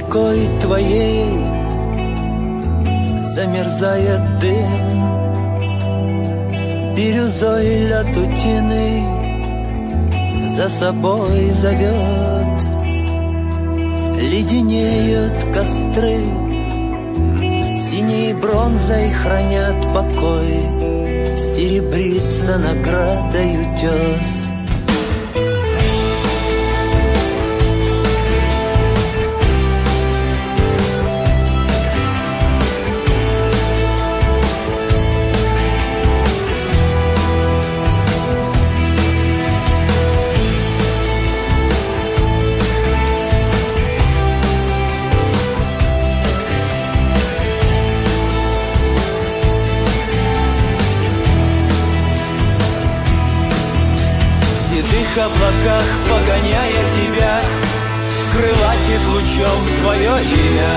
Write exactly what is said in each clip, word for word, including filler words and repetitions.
рекой твоей замерзает дым, бирюзой лед утиный за собой зовет. Леденеют костры, синей бронзой хранят покой, серебрится наградой утес. В облаках, погоняя тебя, крылатит лучом твое имя.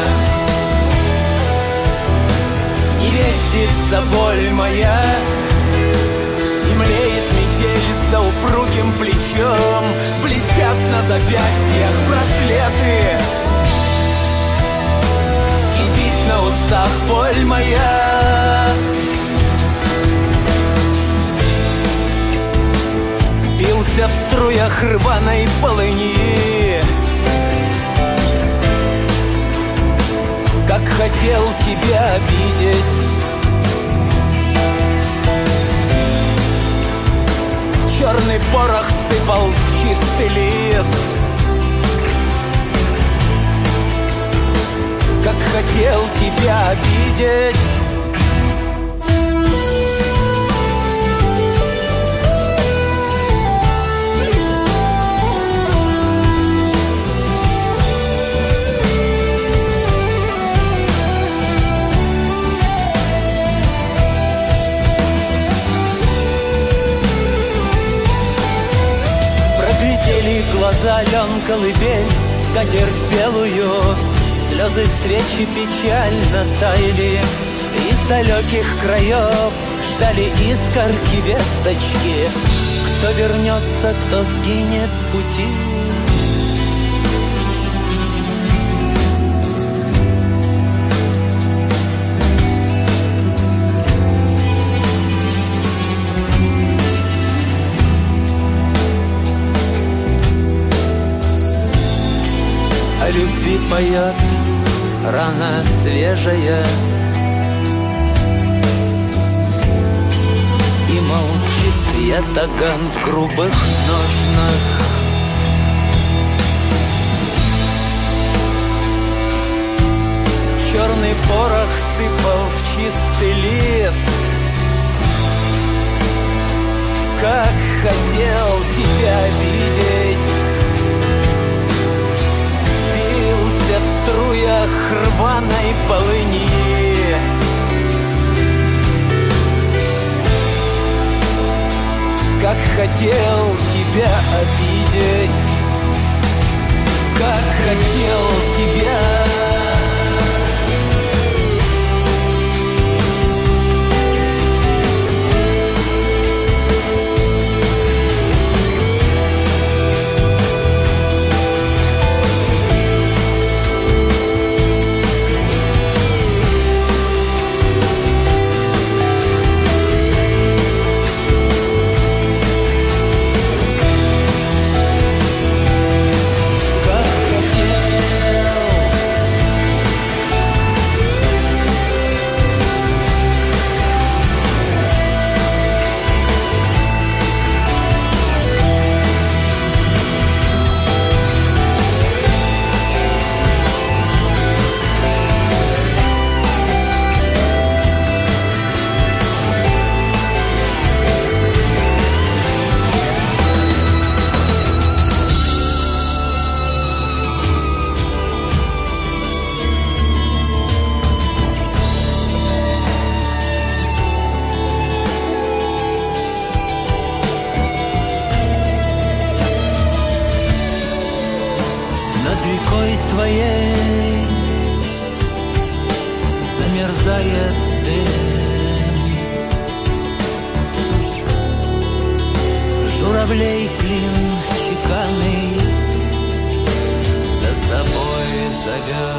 Не вестится боль моя, и млеет метель за упругим плечом. Блестят на запястьях браслеты, кипит на устах боль моя. Бился в струях рваной полыни, как хотел тебя обидеть. Черный порох сыпал в чистый лист, как хотел тебя обидеть. Глаза лен колыбель, скатерть белую, слезы свечи печально таяли. Из далеких краев ждали искорки весточки. Кто вернется, кто сгинет в пути. О любви поет рана свежая, и молчит ятаган в грубых ножнах. Черный порох сыпал в чистый лист, как хотел тебя видеть. В струях рваной полыни, как хотел тебя обидеть, как хотел тебя. Твоей замерзает дым, журавлей клин чеканный за собой зовет.